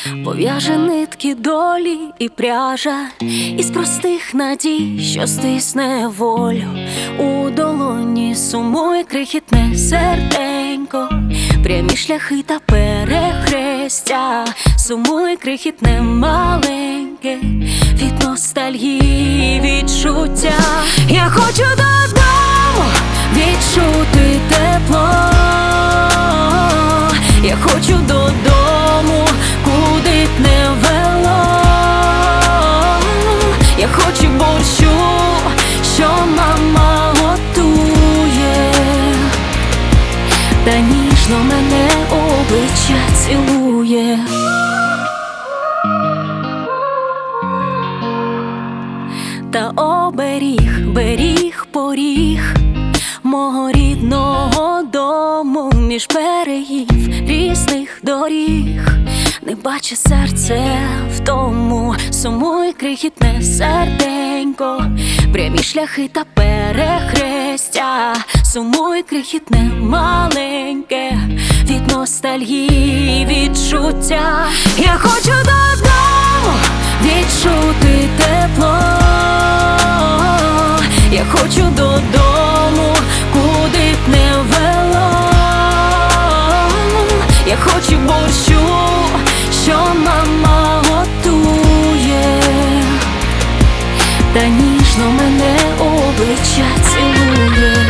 пов'яже нитки долі і пряжа із простих надій, що стисне волю. У долоні сумує крихітне серденько, прямі шляхи та перехрестя, сумує крихітне маленьке від ностальгії відчуття. Я хочу додому відчути тепло, я хочу додому, куди б не вело. Я хочу борщу, що мама готує, та ніжно мене обличчя цілує. Та оберіг, беріг, поріг мого рідного дому між берегів різних доріг. Не бачить серце в тому, сумує крихітне серденько, прямі шляхи та перехрестя, сумує крихітне маленьке від ностальгії відчуття. Я хочу додому відчути тепло, я хочу додому, куди б не вело. Я хочу борщу, що мама готує, та ніжно мене обличчя цілує.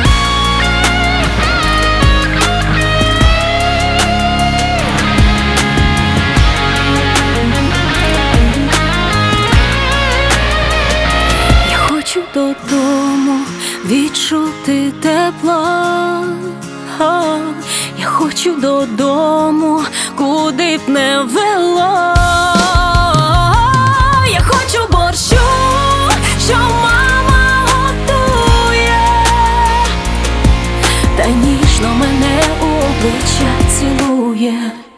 Я хочу додому відчути тепло, я хочу додому, куди б не вело. Я хочу борщу, що мама готує, та ніжно мене обличчя цілує.